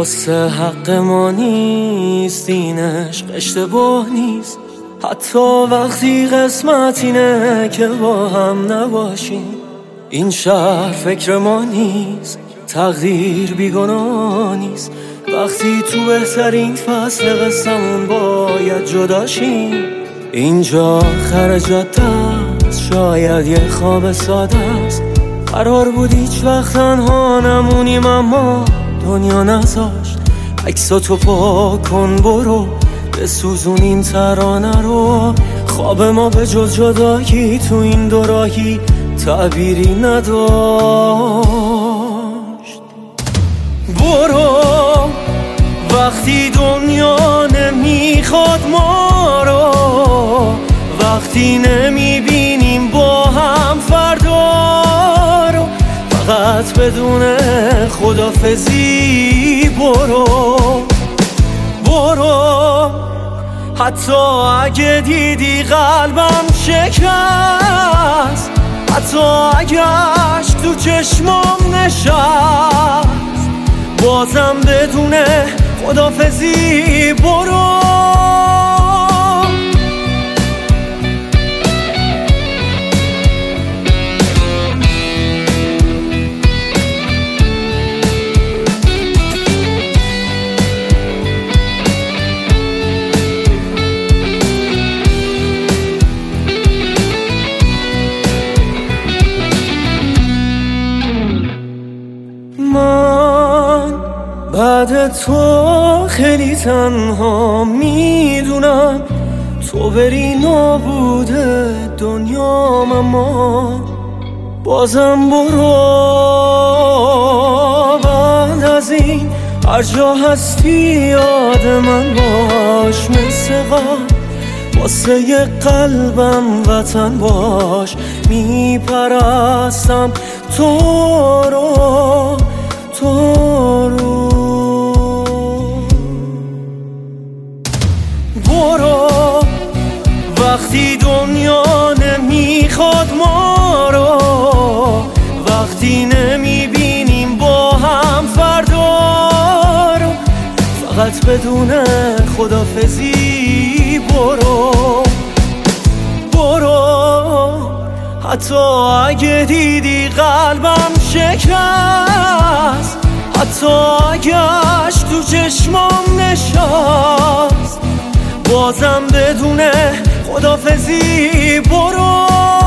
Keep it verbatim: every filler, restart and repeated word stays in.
واسه حق ما نیست این عشق، اشتباه نیست حتی وقتی قسمت اینه که با هم نباشیم. این شهر فکر ما نیست، تقدیر بیگناه نیست. وقتی تو بهترین فصل قصمون باید جداشیم. اینجا آخر جاده است، شاید یه خواب ساده است. قرار بود هیچ وقت تنها نمونیم اما دنیا نذاشت. عکساتو پاک کن برو، بسوزون این ترانه رو. خواب ما به جز جدایی تو این دوراهی تعبیری نداشت. برو وقتی دنیا نمیخواد ما رو، وقتی نمیبینیم با هم فردا رو، فقط بدون خدافزی برو. برو حتی اگه دیدی قلبم شکست، حتی اگه عشق تو چشمام نشست، بازم بدون خدافزی برو. من بعد تو خیلی تنها میدونم، تو بری نابوده دنیام اما بازم برو. بعد از این هر جا هستی یاد من باش، مثل قبل واسه ی قلبم وطن باش. میپرستم تو رو تو رو. برو وقتی دنیا نمیخواد ما رو، وقتی نمیبینیم با هم فردا رو، فقط بدون خدافزی برو. برو حتی اگه دیدی قلبم شکست، حتی اگه عشق تو چشمام نشست، بازم بدون خدافزی برو.